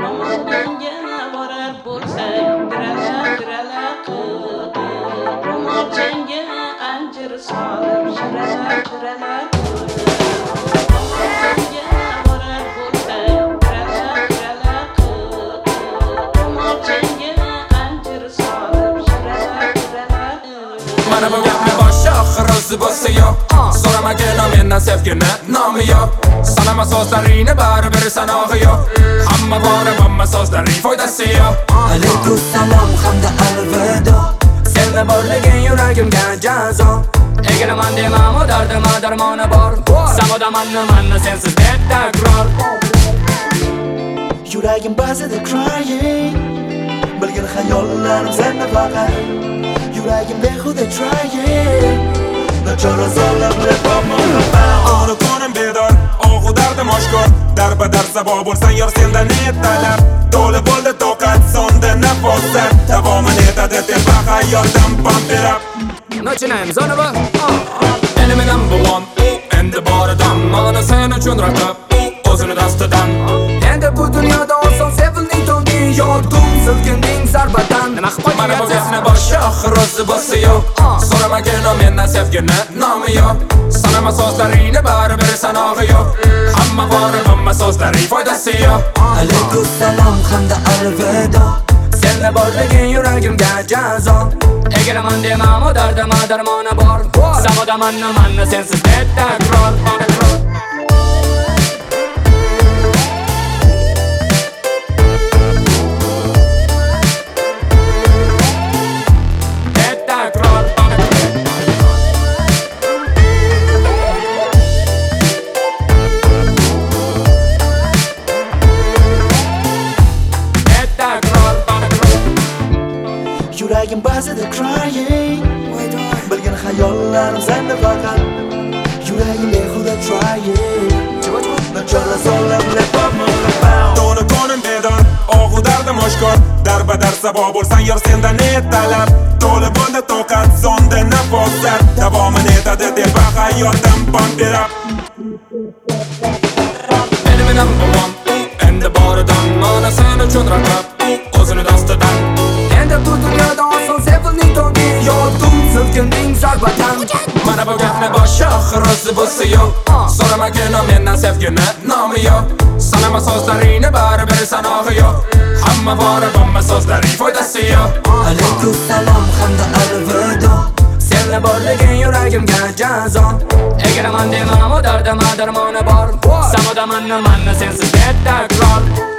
Ro'molingga borar bo'lsang, dirala ro'molingga anjir solib shirala ro'molingga borar bo'lsang, dirala ro'molingga anjir solib shirala Mana bu gapni boshi oxiri bo'lsa yo'q. So'ramagin mendan sevgini nomi yo'q. Sanama so'zlaringni baribir sanog'i yo'q. Hamma bori hamma so'zlaring foydasi yo'q. Alaykussalom hamda alvido. Senga borliging yuragimga jazo. Egaraman demam o dardima darmoni bor. Samodamanni sensiz deb takror. Yuragim ba'zida crying. Bilgin xayollarim senda faqat. Yuragim behuda trying. Nachora zolam Onu ko'nim bedor, og'u dardim oshkor. Darbadar sabab bo'lsang yor sendan netalab. To'la bo'ldi toqat, sonda nafosat. Davomin etadi tepa hayotdan pamperab. Начинаем заново. Enemy number one, endi boridan. Mana sen uchun raqib, o'zini dastidan. Endi bu dunyoda oson sevilding to'lding. Yordum silkinding zarbadan. Mana bu gapni boshi oxiri bo'lsa yo'q. So'ramagin mendan sevgini nomi yo'q. Sanama so'zlaringni baribir sanog'i yo'q. Hamma bori hamma so'zlaring foydasi yo'q. Alaykussalom hamda alvido. Senga borliging yuragimga jazo. Egaraman demam o dardima darmoni bor. Samodamanni sensiz deb takror. Yuragim ba'zida crying. Bilgin xayollarim senda faqat. Yuragim behuda trying. Nachora zolam To'la ko'nim bedor, og'u dardim oshkor. Darbadar sabab bo'lsang yor sendan netalab. To'la bo'ldi toqat, sonda nafosat. Davomin etadi tepa hayotdan pamperab. Enemy number one, endi boridan. Mana sen uchun raqib, o'zini dastidan. Endi bu dunyoda oson sevilding to'lding. Yordum silkinding zarbadan. Mana bu gapni boshi oxiri bo'lsa yo'q. So'ramagin mendan sevgini nomi yo'q. Sanama so'zlaringni baribir sanog'i yo'q. Hamma bori hamma so'zlaring foydasi yo'q. Alaykussalom hamda alvido. Senga borliging yuragimga jazo. Egaraman demam o dardima darmoni bor. Samodamanni sensiz deb takror.